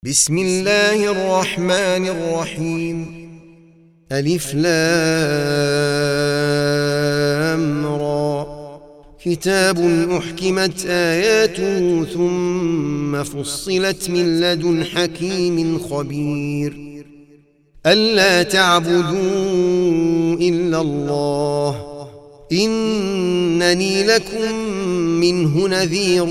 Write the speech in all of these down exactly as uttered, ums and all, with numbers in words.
بسم الله الرحمن الرحيم. ألف لام را. كتاب أحكمت آياته ثم فصلت من لدن حكيم خبير. ألا تعبدوا إلا الله إنني لكم منه نذير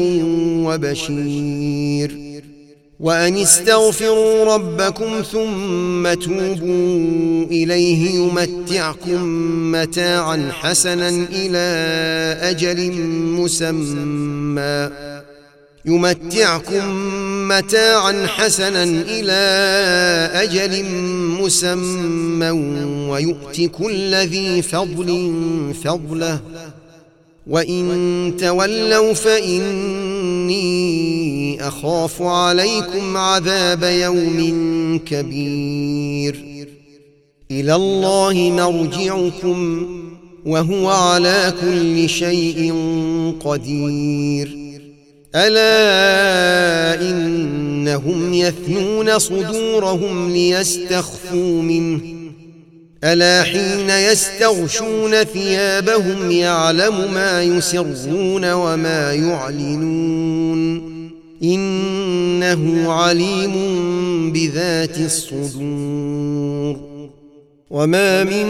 وبشير. وأن استغفروا ربكم ثم توبوا إليه يمتعكم متاعا حسنا إلى أجل مسمى يمتعكم متاعا حسنا إلى أجل مسمى ويؤت كل ذي فضل فضله وإن تولوا فإني أخاف عليكم عذاب يوم كبير. إلى الله مرجعكم وهو على كل شيء قدير. ألا إنهم يثنون صدورهم ليستخفوا منه ألا حين يستغشون ثيابهم يعلم ما يسرون وما يعلنون إنه عليم بذات الصدور. وما من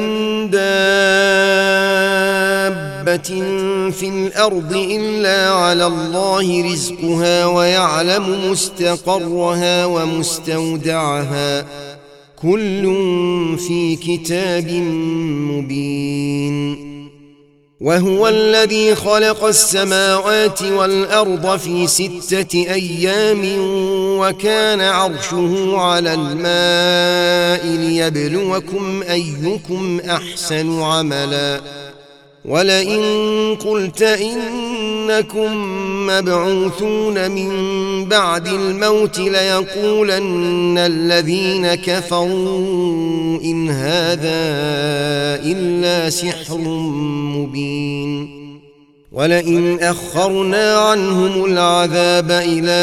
دابة في الأرض إلا على الله رزقها ويعلم مستقرها ومستودعها كل في كتاب مبين. وهو الذي خلق السماوات والأرض في ستة أيام وكان عرشه على الماء ليبلوكم أيكم أحسن عملا. ولئن قلت إنكم مبعوثون من بعد الموت ليقولن الذين كفروا إن هذا إلا سحر مبين. ولئن أخرنا عنهم العذاب إلى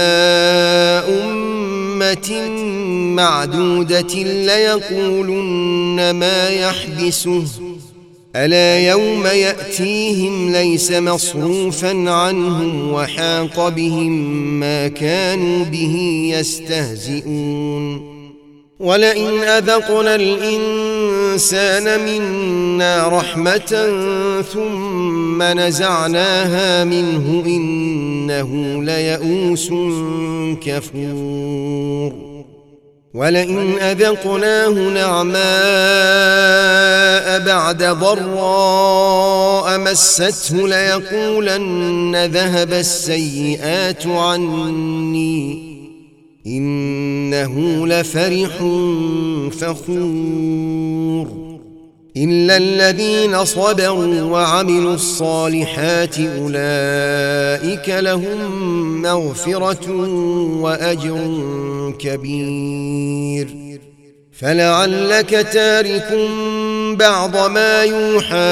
أمة معدودة ليقولن ما يحبسه ألا يوم يأتيهم ليس مصروفا عنهم وحاق بهم ما كانوا به يستهزئون. ولئن أذقنا الإنسان منا رحمة ثم نزعناها منه إنه ليئوس كفور. ولئن أذقناه نعماء بعد ضراء مسته ليقولن ذهب السيئات عني إنه لفرح فخور. إلا الذين صبروا وعملوا الصالحات أولئك لهم مغفرة وأجر كبير. فلعلك تارك بعض ما يوحى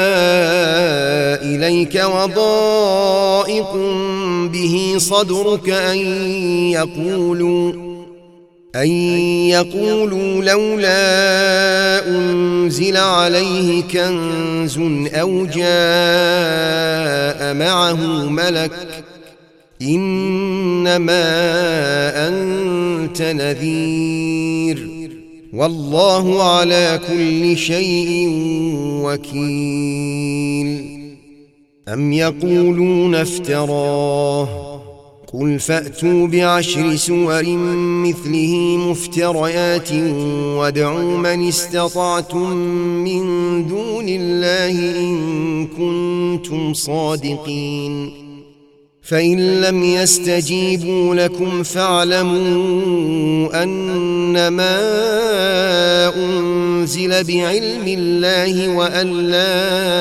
إليك وضائق به صدرك أن يقولوا أن يقولوا لولا أنزل عليه كنز أو جاء معه ملك إنما أنت نذير والله على كل شيء وكيل. أم يقولون افتراه قل فأتوا بعشر سور مثله مفتريات وادعوا من استطعتم من دون الله إن كنتم صادقين. فإن لم يستجيبوا لكم فاعلموا أنما أنزل بعلم الله وأن لا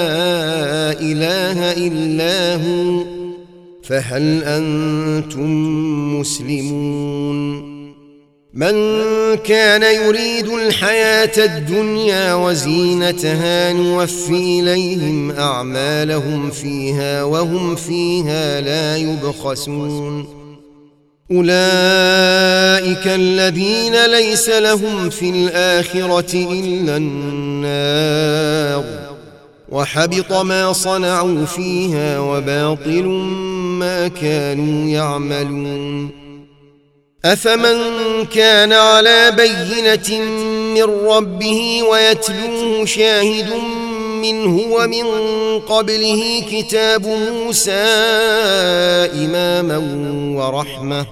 إله إلا هو فهل أنتم مسلمون. من كان يريد الحياة الدنيا وزينتها نوفي إليهم أعمالهم فيها وهم فيها لا يبخسون. أولئك الذين ليس لهم في الآخرة إلا النار وحبط ما صنعوا فيها وباطل ما كانوا يعملون. أفمن كان على بينة من ربه ويتلوه شاهد منه ومن قبله كتاب موسى إماما ورحمة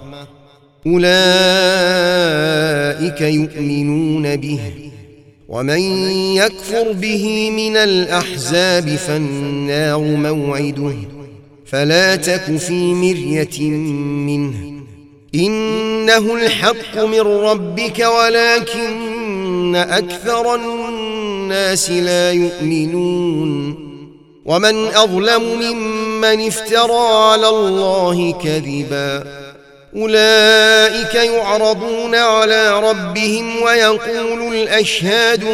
أولئك يؤمنون به ومن يكفر به من الأحزاب فالنار موعده فلا تك في مرية منه إنه الحق من ربك ولكن أكثر الناس لا يؤمنون. ومن أظلم ممن افترى على الله كذبا أولئك يعرضون على ربهم ويقول الأشهاد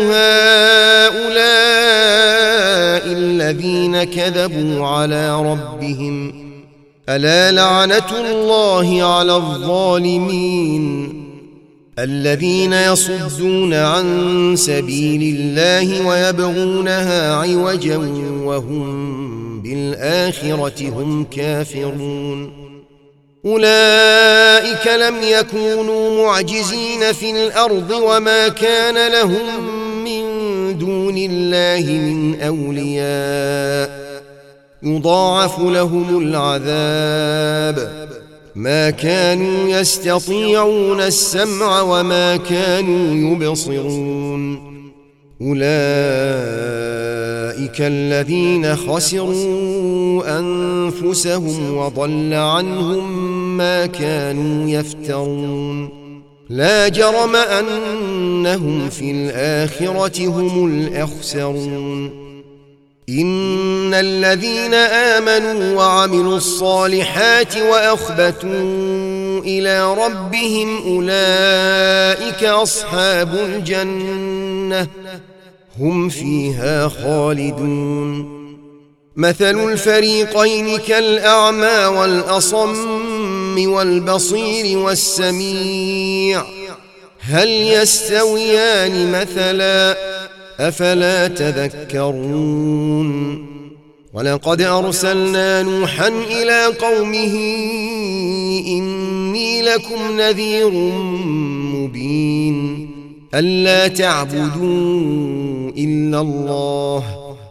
هؤلاء الذين كذبوا على ربهم ألا لعنة الله على الظالمين الذين يصدون عن سبيل الله ويبغونها عوجا وهم بالآخرة هم كافرون. أولئك لم يكونوا معجزين في الأرض وما كان لهم من دون الله من أولياء يضاعف لهم العذاب ما كانوا يستطيعون السمع وما كانوا يبصرون. أولئك الذين خسروا أنفسهم وضل عنهم ما كانوا يفترون. لا جرم أنهم في الآخرة هم الأخسرون. إن الذين آمنوا وعملوا الصالحات وأخبتوا إلى ربهم أولئك أصحاب الجنة هم فيها خالدون. مثل الفريقين كالأعمى والأصم والبصير والسميع هل يستويان مثلا أفلا تذكرون. ولقد أرسلنا نوحا إلى قومه إني لكم نذير مبين ألا تعبدوا إلا الله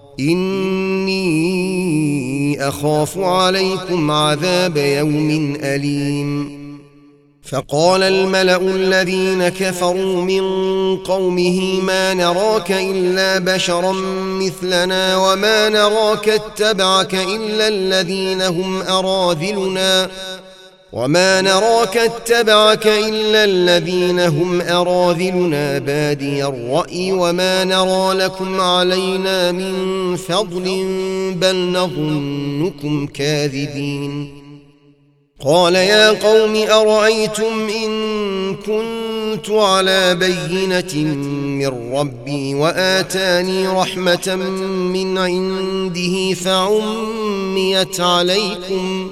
إني أخاف عليكم عذاب يوم أليم. فقال الملأ الذين كفروا من قومه ما نراك إلا بشرا مثلنا وما نراك اتبعك إلا الذين هم أراذلنا وما نراك اتبعك إلا الذين هم أراذلنا بادي الرأي وما نرى لكم علينا من فضل بل نظنكم كاذبين. قال يا قوم أرأيتم إن كنت على بينة من ربي وآتاني رحمة من عنده فعميت عليكم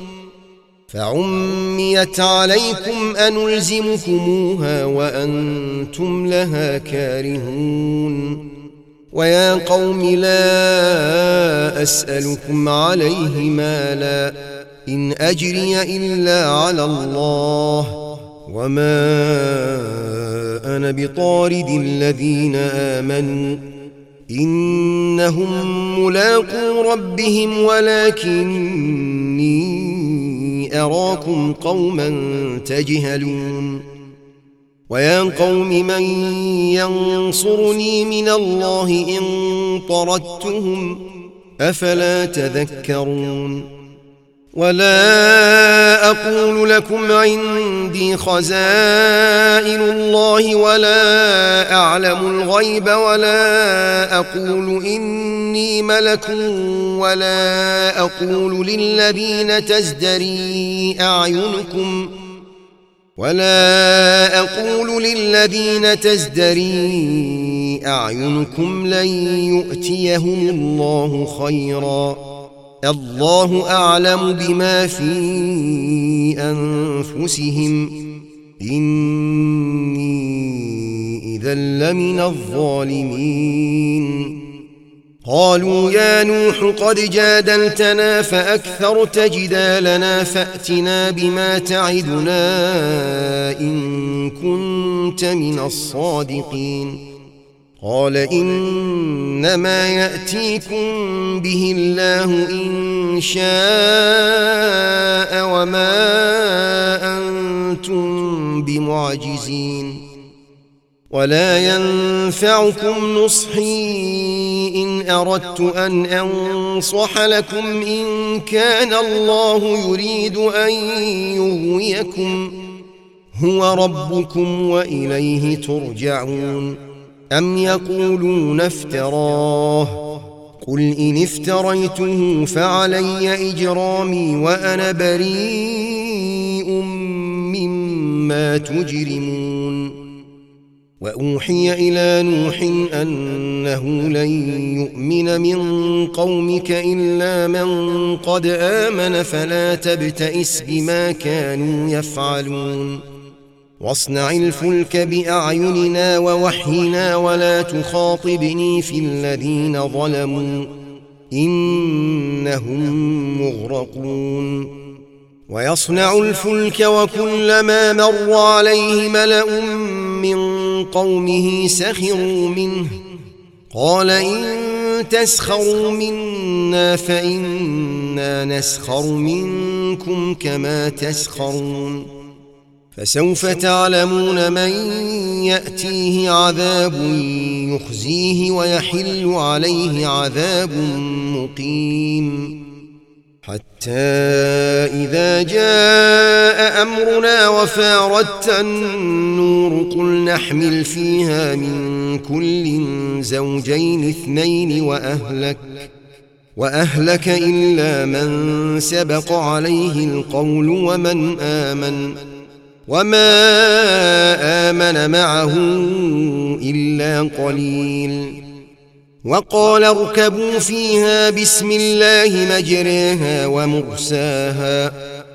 فعميت عليكم أنلزمكموها وأنتم لها كارهون. ويا قوم لا أسألكم عليه مالا إن أجري إلا على الله وما أنا بطارد الذين آمنوا إنهم ملاقو ربهم ولكني أراكم قوما تجهلون. ويا قوم من ينصرني من الله إن طردتهم أفلا تذكرون. ولا أقول لكم عندي خزائن الله ولا أعلم الغيب ولا أقول إني ملك ولا أقول للذين تزدري أعينكم ولا أقول للذين تزدري أعينكم لن يؤتيهم الله خيرا الله أعلم بما في أنفسهم إني إذا لمن الظالمين قالوا يا نوح قد جادلتنا فأكثرت جدالنا فأتنا بما تعدنا إن كنت من الصادقين قال إنما يأتيكم به الله إن شاء وما أنتم بمعجزين ولا ينفعكم نصحي إن أردت أن أنصح لكم إن كان الله يريد أن يغويكم هو ربكم وإليه ترجعون أم يقولون افتراه قل إن افتريته فعلي إجرامي وأنا بريء مما تجرمون وأوحي إلى نوح أنه لن يؤمن من قومك إلا من قد آمن فلا تبتئس بما كانوا يفعلون واصنع الفلك بأعيننا ووحينا ولا تخاطبني في الذين ظلموا إنهم مغرقون ويصنع الفلك وكلما مر عليه ملأ من قومه سخروا منه قال إن تسخروا منا فإنا نسخر منكم كما تسخرون فسوف تعلمون من يأتيه عذاب يخزيه ويحل عليه عذاب مقيم حتى إذا جاء أمرنا وفاردت النور قل نحمل فيها من كل زوجين اثنين وأهلك وأهلك إلا من سبق عليه القول ومن آمن وما آمن معه إلا قليل وقال اركبوا فيها بسم الله مجريها ومرساها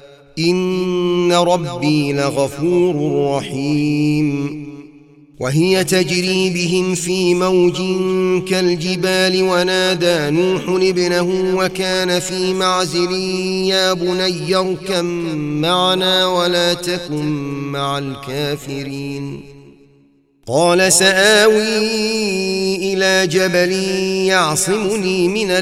إن ربي لغفور رحيم وهي تجري بهم في موج كالجبال ونادى نوح ابنه وكان في معزل يا بني اركب معنا ولا تكن مع الكافرين قال سآوي إلى جبل يعصمني من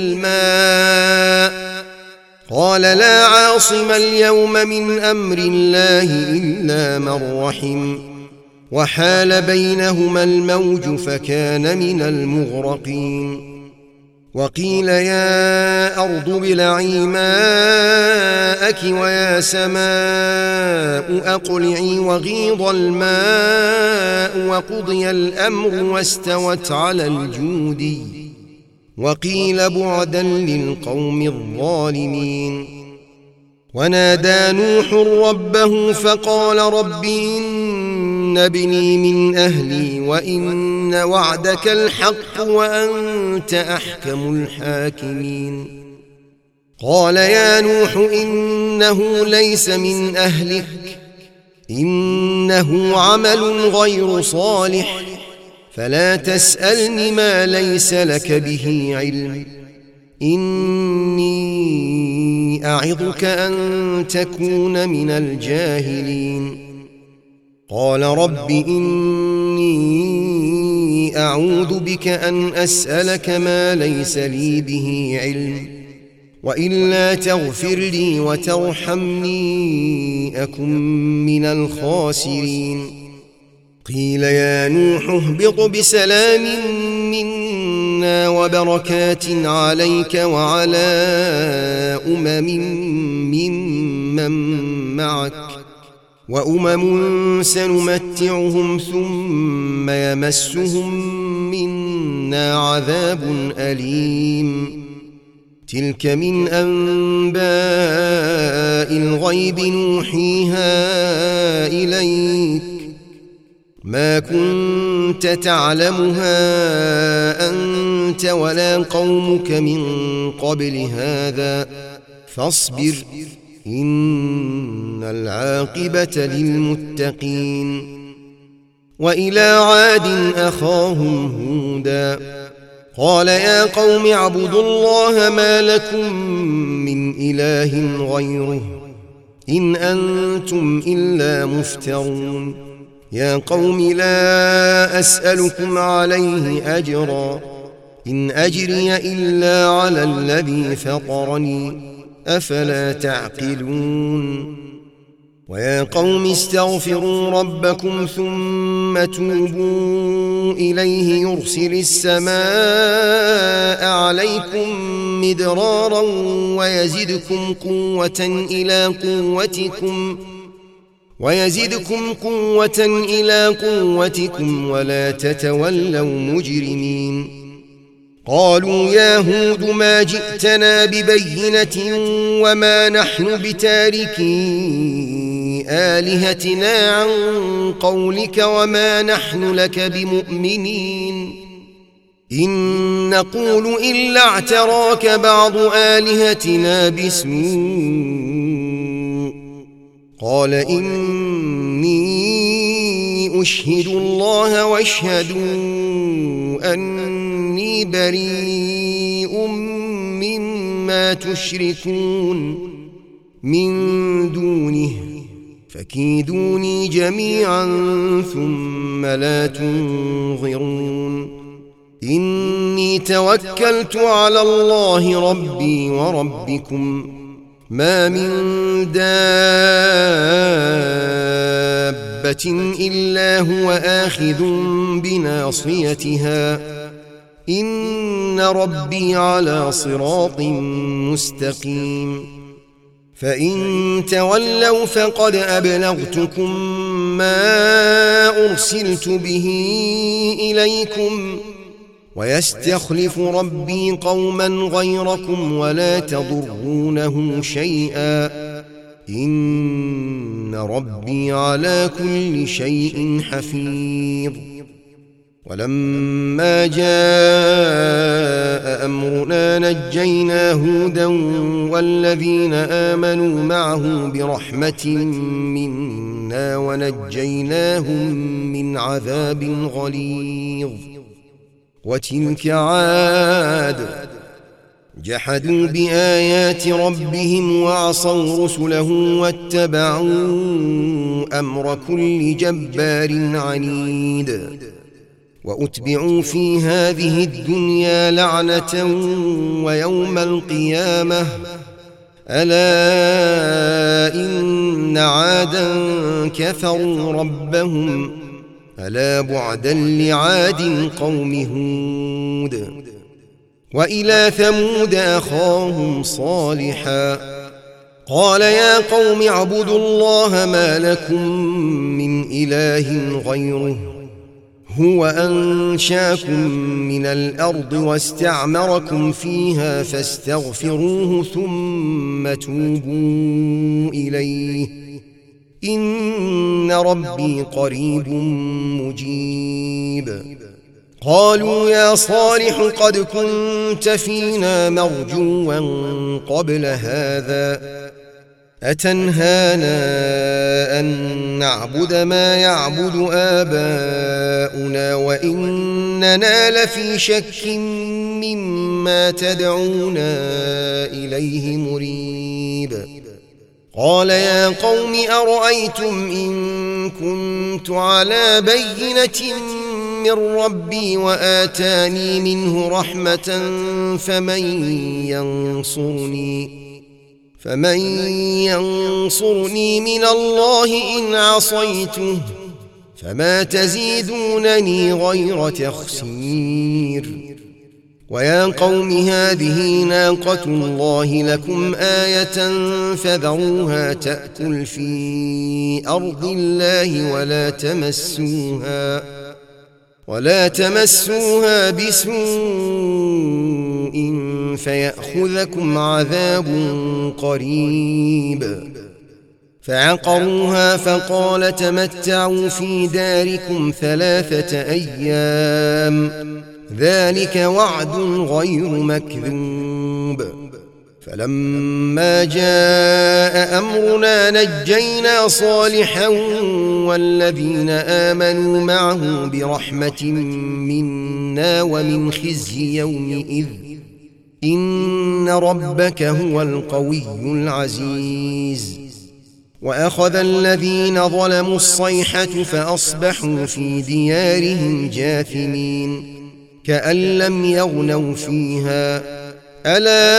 الماء قال لا عاصم اليوم من أمر الله إلا من رحم وحال بينهما الموج فكان من المغرقين وقيل يا أرض ابلعي ماءك ويا سماء أقلعي وغيض الماء وقضي الأمر واستوت على الجودي وقيل بعدا للقوم الظالمين ونادى نوح ربه فقال رب إن ابني من أهلي وإن وعدك الحق وأنت أحكم الحاكمين قال يا نوح إنه ليس من أهلك إنه عمل غير صالح فلا تسألني ما ليس لك به علم إني أعظك أن تكون من الجاهلين قال رب إني أعوذ بك أن أسألك ما ليس لي به علم وإلا تغفر لي وترحمني أكن من الخاسرين قيل يا نوح اهبط بسلام منا وبركات عليك وعلى أمم ممن معك وأمم سنمتعهم ثم يمسهم منا عذاب أليم تلك من أنباء الغيب نوحيها إليك ما كنت تعلمها أنت ولا قومك من قبل هذا فاصبر إن العاقبة للمتقين. وإلى عاد أخاهم هودا قال يا قوم اعبدوا الله ما لكم من إله غيره إن أنتم إلا مفترون. يا قوم لا أسألكم عليه أجرا إن أجري إلا على الذي فطرني أفلا تعقلون. ويا قوم استغفروا ربكم ثم توبوا إليه يرسل السماء عليكم مدرارا ويزدكم قوة إلى قوتكم ويزدكم قوة إلى قوتكم ولا تتولوا مجرمين. قالوا يا هود ما جئتنا ببينة وما نحن بتاركي آلهتنا عن قولك وما نحن لك بمؤمنين إن نقول إلا اعتراك بعض آلهتنا بسوء. قال إني أشهد الله واشهدوا أني بريء مما تشركون من دونه فكيدوني جميعا ثم لا تنظرون. إني توكلت على الله ربي وربكم ما من دابة إلا هو آخذ بناصيتها إن ربي على صراط مستقيم. فإن تولوا فقد أبلغتكم ما أرسلت به إليكم ويستخلف ربي قوما غيركم ولا تضرونه شيئا إن ربي على كل شيء حفيظ. ولما جاء أمرنا نجينا هودا والذين آمنوا معه برحمة منا ونجيناهم من عذاب غليظ. وتلك عاد جحدوا بآيات ربهم وعصوا رسله واتبعوا أمر كل جبار عنيد. وأتبعوا في هذه الدنيا لعنة ويوم القيامة ألا إن عادا كفروا ربهم ألا بعدا لعاد قوم هود. وإلى ثمود أخاهم صالحا قال يا قوم اعبدوا الله ما لكم من إله غيره هو أنشاكم من الأرض واستعمركم فيها فاستغفروه ثم توبوا إليه إن ربي قريب مجيب. قالوا يا صالح قد كنت فينا مرجوا قبل هذا أتنهانا أن نعبد ما يعبد آباؤنا وإننا لفي شك مما تدعونا إليه مريب. قال يا قوم أرأيتم إن كنت على بينة من ربي وآتاني منه رحمة فمن ينصرني فمن ينصرني من الله إن عصيته فما تزيدونني غير تخسير. ويا قوم هذه ناقة الله لكم آية فذروها تأكل في أرض الله ولا تمسوها ولا تمسوها بسوء فيأخذكم عذاب قريب. فعقروها فقال تمتعوا في داركم ثلاثة أيام ذلك وعد غير مكذوب. فلما جاء أمرنا نجينا صالحا والذين آمنوا معه برحمة منا ومن خزي يومئذ إن ربك هو القوي العزيز. وأخذ الذين ظلموا الصيحة فأصبحوا في ديارهم جاثمين كأن لم يغنوا فيها ألا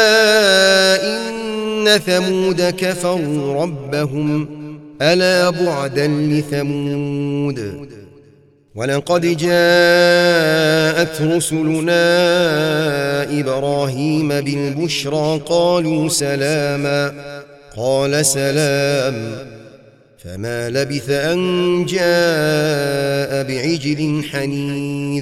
إن ثمود كفروا ربهم ألا بعدا لثمود. ولقد جاءت رسلنا إبراهيم بالبشرى قالوا سلاما قال سلام فما لبث أن جاء بعجل حنيذ.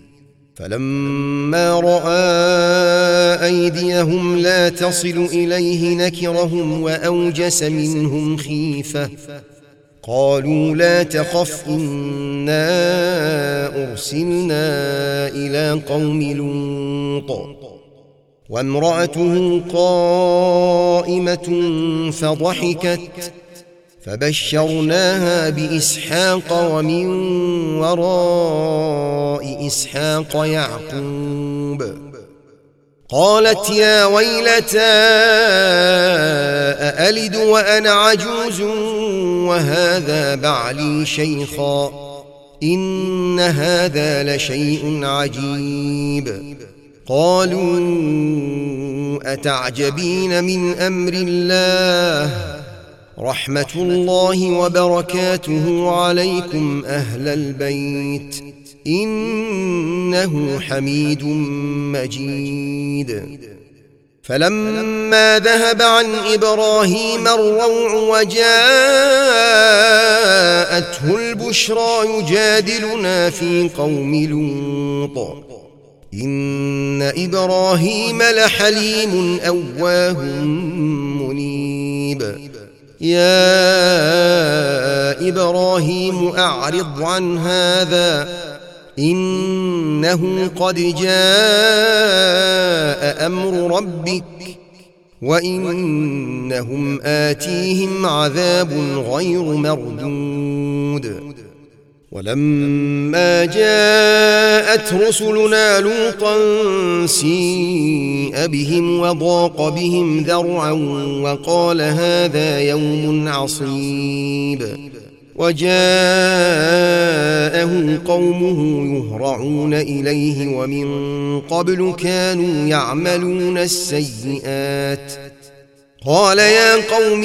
فلما رأى أيديهم لا تصل إليه نكرهم وأوجس منهم خيفة قالوا لا تخف إنا أرسلنا إلى قوم لوط وامرأته قائمة فضحكت فبشرناها بإسحاق ومن وراء إسحاق يعقوب. قالت يا ويلتى أألد وأنا عجوز وهذا بعلي شيخا إن هذا لشيء عجيب. قالوا أتعجبين من أمر الله رحمة الله وبركاته عليكم أهل البيت إنه حميد مجيد. فلما ذهب عن إبراهيم الروع وجاءته البشرى يجادلنا في قوم لوط إن إبراهيم لحليم أواه منيب. يا إبراهيم أعرض عن هذا إنه قد جاء أمر ربك وإنهم آتيهم عذاب غير مردود. ولما جاءت رسلنا لوطا سيء بهم وضاق بهم ذرعا وقال هذا يوم عصيب. وجاءه قومه يهرعون إليه ومن قبل كانوا يعملون السيئات قال يا قوم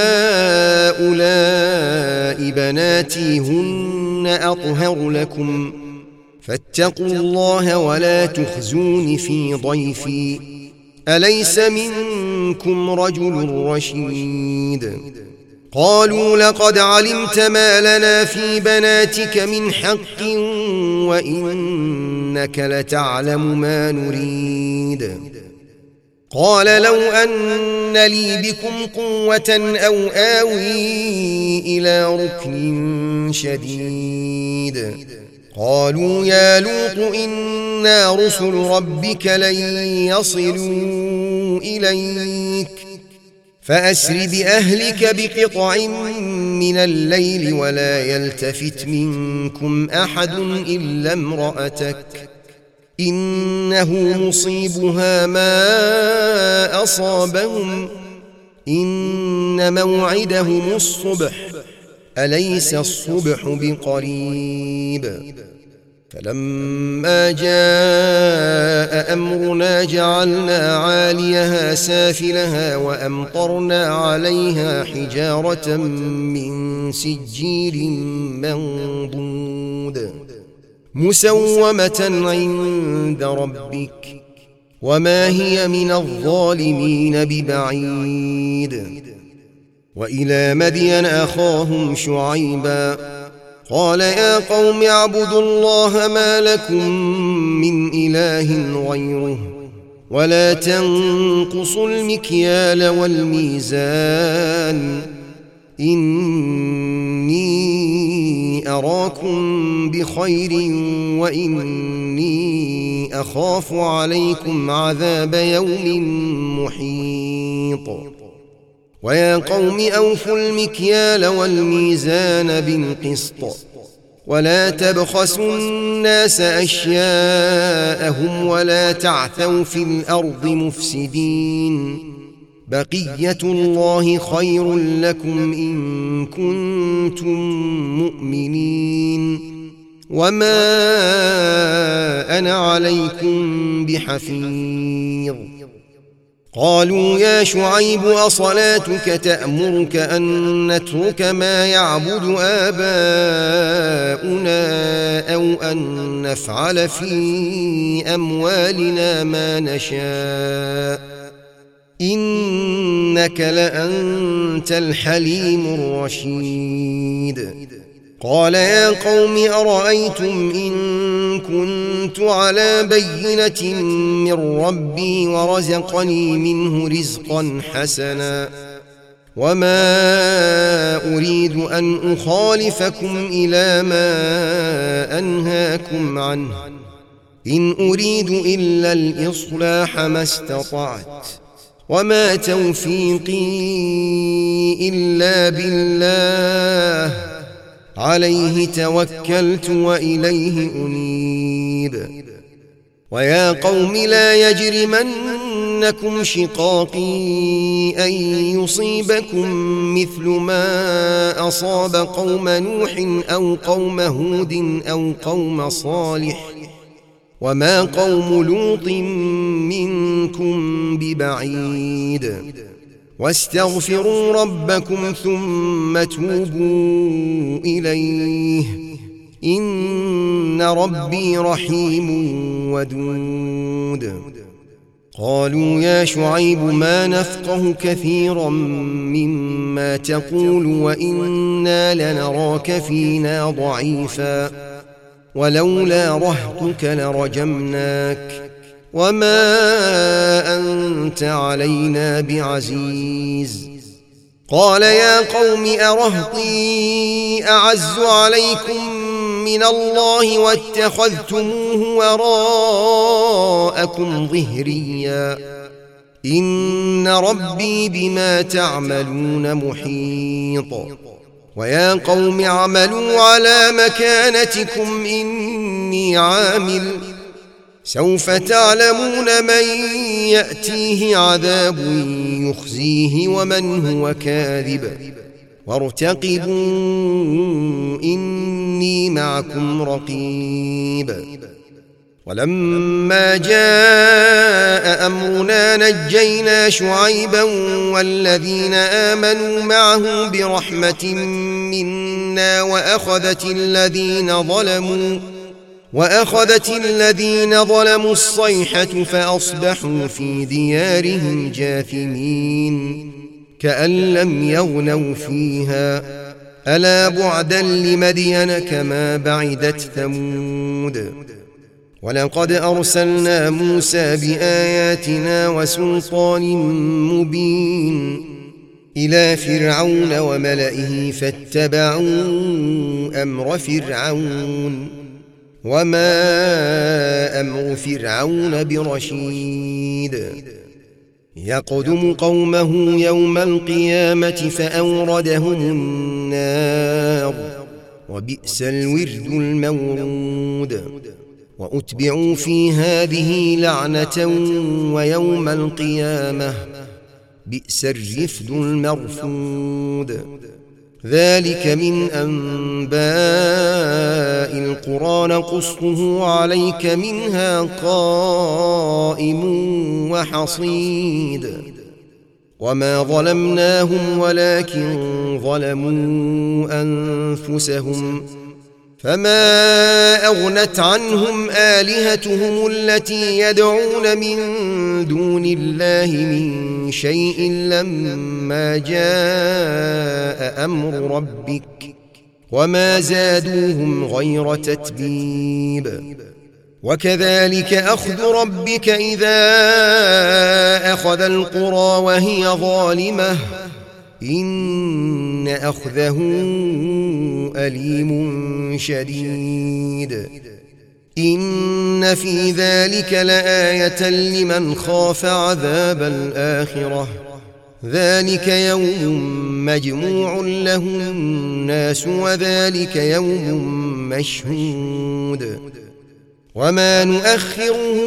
هؤلاء بناتي هن أطهر لكم فاتقوا الله ولا تخزون في ضيفي أليس منكم رجل رشيد. قالوا لقد علمت ما لنا في بناتك من حق وإنك لتعلم ما نريد. قال لو أن لي بكم قوة أو آوي إلى ركن شديد. قالوا يا لوط إنا رسل ربك لن يصلوا إليك فأسر بأهلك بقطع من الليل ولا يلتفت منكم أحد إلا امرأتك إنه مصيبها ما أصابهم إن موعدهم الصبح أليس الصبح بقريب. فلما جاء أمرنا جعلنا عاليها سافلها وأمطرنا عليها حجارة من سجيل منضود مسومة عند ربك وما هي من الظالمين ببعيد. وإلى مدين أخاهم شعيبا قال يا قوم اعبدوا الله ما لكم من إله غيره ولا تنقصوا المكيال والميزان إني أراكم بخير وإني أخاف عليكم عذاب يوم محيط ويا قوم أوفوا المكيال والميزان بالقسط ولا تبخسوا الناس أشياءهم ولا تعثوا في الأرض مفسدين بقية الله خير لكم إن كنتم مؤمنين وما أنا عليكم بحفيظ قالوا يا شعيب أصلاتك تأمرك أن نترك ما يعبد آباؤنا أو أن نفعل في أموالنا ما نشاء إنك لأنت الحليم الرشيد قال يا قوم أرأيتم إن كنت على بينة من ربي ورزقني منه رزقا حسنا وما أريد أن أخالفكم إلى ما أنهاكم عنه إن أريد إلا الإصلاح ما استطعت وما توفيقي إلا بالله عليه توكلت وإليه أنيب ويا قوم لا يجرمنكم شقاقي أن يصيبكم مثل ما أصاب قوم نوح أو قوم هود أو قوم صالح وما قوم لوط منكم ببعيد واستغفروا ربكم ثم توبوا إليه إن ربي رحيم ودود قالوا يا شعيب ما نفقه كثيرا مما تقول وإنا لنراك فينا ضعيفا ولولا رهطك لرجمناك وما أنت علينا بعزيز قال يا قوم أرهطي أعز عليكم من الله واتخذتموه وراءكم ظهريا إن ربي بما تعملون محيط ويا قوم اعملوا على مكانتكم إني عامل سوف تعلمون من يأتيه عذاب يخزيه ومن هو كاذب وارتقبوا إني معكم رقيب ولما جاء أمرنا نجينا شعيبا والذين آمنوا معه برحمة منا وأخذت الذين ظلموا وأخذت الذين ظلموا الصيحة فأصبحوا في ديارهم جاثمين كأن لم يغنوا فيها ألا بعدا لمدين كما بعدت ثمود ولقد أرسلنا موسى بآياتنا وسلطان مبين إلى فرعون وملئه فاتبعوا أمر فرعون وما أمر فرعون برشيد يقدم قومه يوم القيامة فأوردهم النار وبئس الورد المورود وأتبعوا في هذه لعنة ويوم القيامة بئس الرفد المرفود ذلك من أنباء القرى نقصه عليك منها قائم وحصيد وما ظلمناهم ولكن ظلموا أنفسهم فما أغنت عنهم آلهتهم التي يدعون من دون الله من شيء لما جاء أمر ربك وما زادوهم غير تتبيب وكذلك أخذ ربك إذا أخذ القرى وهي ظالمة إن أخذه أليم شديد. إن في ذلك لآية لمن خاف عذاب الآخرة ذلك يوم مجموع له الناس وذلك يوم مشهود وما نؤخره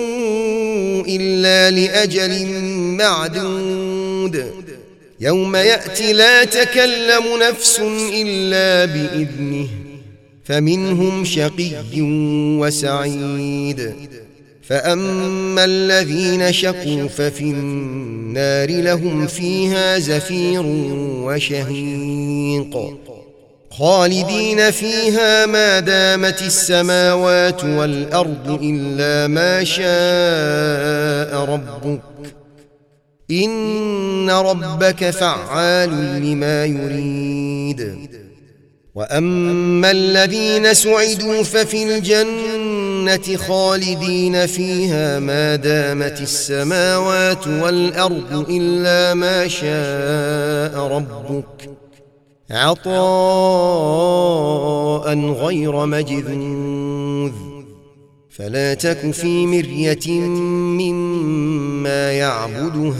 إلا لأجل معدود يوم يأتي لا تكلم نفس إلا بإذنه فمنهم شقي وسعيد فأما الذين شقوا ففي النار لهم فيها زفير وشهيق خالدين فيها ما دامت السماوات والأرض إلا ما شاء ربك إن ربك فعال لما يريد. وأما الذين سعدوا ففي الجنة خالدين فيها ما دامت السماوات والأرض إلا ما شاء ربك عطاء غير مجذوذ فلا تك في مرية مما يعبد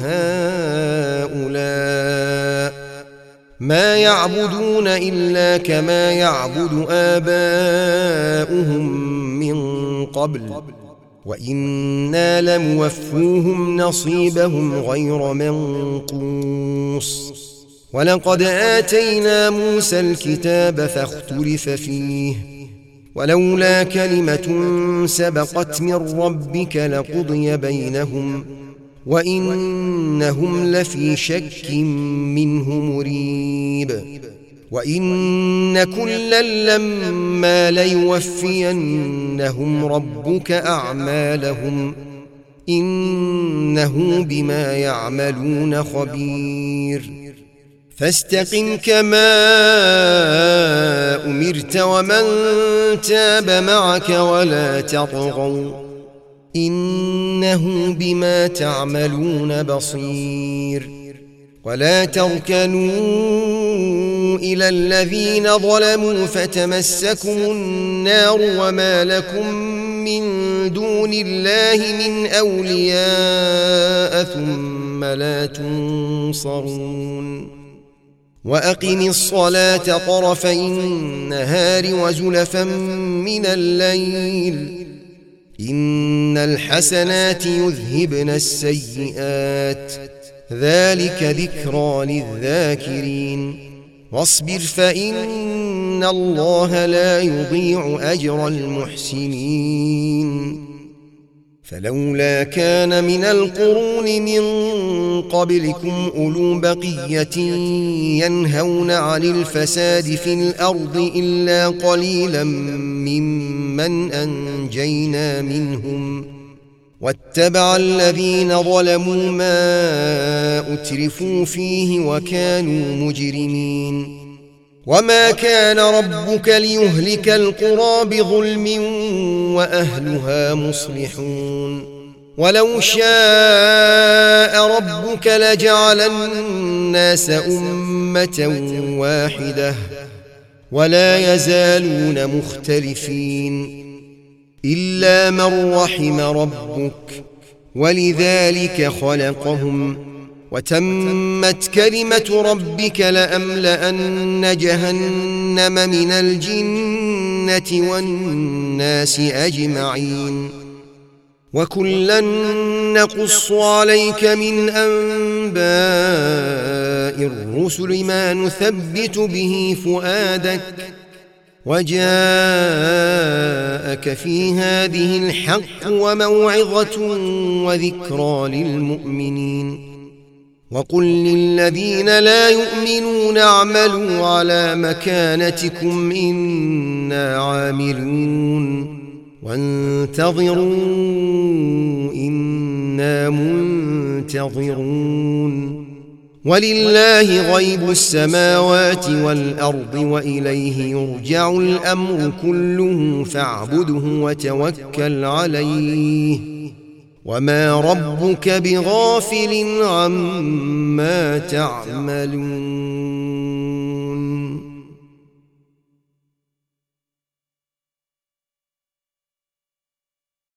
هؤلاء ما يعبدون إلا كما يعبد آباؤهم من قبل وإنا لموفوهم نصيبهم غير منقوص. ولقد آتينا موسى الكتاب فاختلف فيه ولولا كلمة سبقت من ربك لقضي بينهم وإنهم لفي شك منه مريب. وإن كلا لما ليوفينهم ربك أعمالهم إنه بما يعملون خبير. فاستقم كما أمرت ومن تاب معك ولا تطغوا إنه بما تعملون بصير. ولا تركنوا إلى الذين ظلموا فتمسكم النار وما لكم من دون الله من أولياء ثم لا تنصرون. وأقم الصلاة طرفي النهار وزلفا من الليل إن الحسنات يذهبن السيئات ذلك ذكرى للذاكرين. واصبر فإن الله لا يضيع أجر المحسنين. فلولا كان من القرون من قبلكم أولو بقية ينهون عن الفساد في الأرض إلا قليلا ممن أنجينا منهم واتبع الذين ظلموا ما أترفوا فيه وكانوا مجرمين. وما كان ربك ليهلك القرى بظلم وأهلها مصلحون. ولو شاء ربك لجعل الناس أمة واحدة ولا يزالون مختلفين إلا من رحم ربك ولذلك خلقهم وتمت كلمة ربك لأملأن جهنم من الجنة والناس أجمعين. وكلا نقص عليك من أنباء الرسل ما نثبت به فؤادك وجاءك في هذه الحق وموعظة وذكرى للمؤمنين. وقل للذين لا يؤمنون اعملوا على مكانتكم إنا عاملون وانتظروا إنا منتظرون. ولله غيب السماوات والأرض وإليه يرجع الأمر كله فاعبده وتوكل عليه وما ربك بغافل عما تعملون